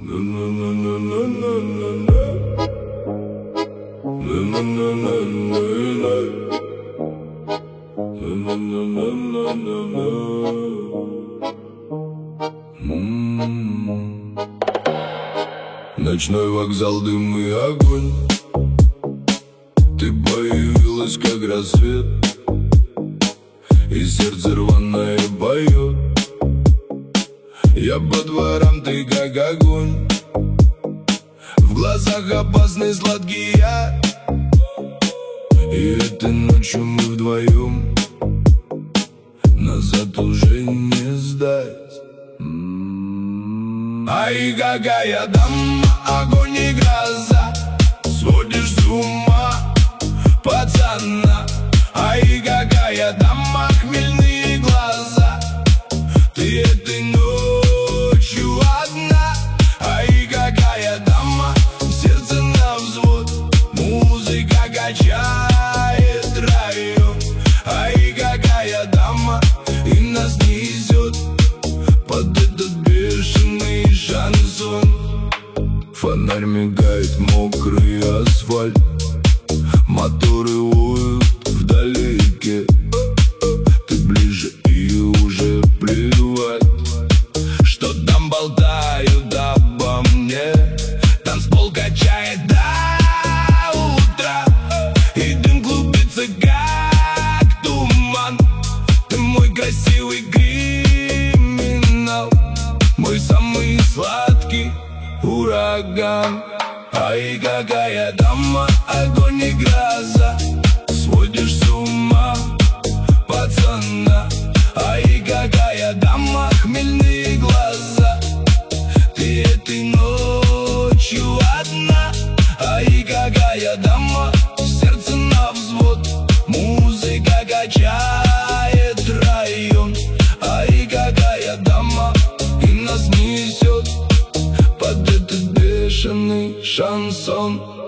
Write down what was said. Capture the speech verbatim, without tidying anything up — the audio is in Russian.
Ночной вокзал, дым и огонь. Ты появилась, как рассвет, и сердце рваное поет. Я по дворам, ты как огонь. В глазах опасный сладкий я. И этой ночью мы вдвоем. Назад уже не сдать. Ай, какая дама, огонь и гроза. Сводишь с ума пацана. Ай, какая дама, хмельные глаза. Ты этой ночью одна. Ай, какая дама, сердце на взвод. Музыка качает район. Ай, какая дама, и нас несет под этот бешеный шансон. Фонарь мигает, мокрый асфальт. Моторы уют вдалеке. Ты ближе и уже плевать, что там болтают обо мне. Танцпол качает до утра, и дым клубится, как туман. Ты мой красивый криминал, мой самый сладкий ураган. Ай, какая дама, огонь и гроза. Сводишь с ума пацана. Ай, какая дама, хмельные глаза. Ты этой ночью одна. Ай, какая дама, сердце на взвод. Музыка качает район. Ай, какая дама, и нас несет под этот бешеный шансон.